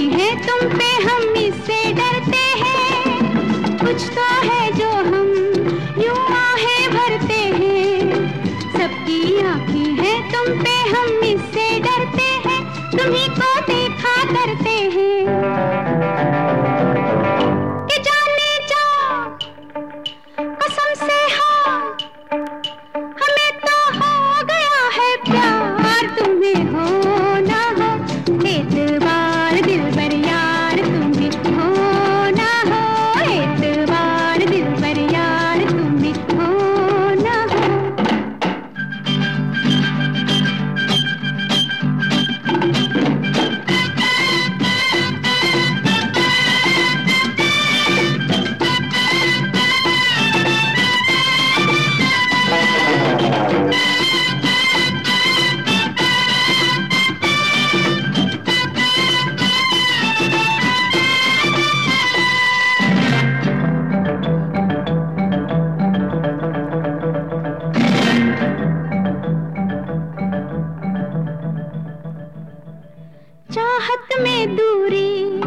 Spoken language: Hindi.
हैं तुम पे, हम इससे डरते हैं। कुछ तो है जो हम यूं आहें भरते हैं। सबकी आंखें हैं तुम पे, हम इससे डरते हैं। तुम्हीं को देखा करते हैं कि जाने जा कसम से हाँ, हमें तो हो गया है प्यार। तुम्हें हो ना हो एतबार दिलबर यार, तुम्हें हो ना हो एतबार दिलबर यार, तुम्हें हो ना हो। चाहत में दूरी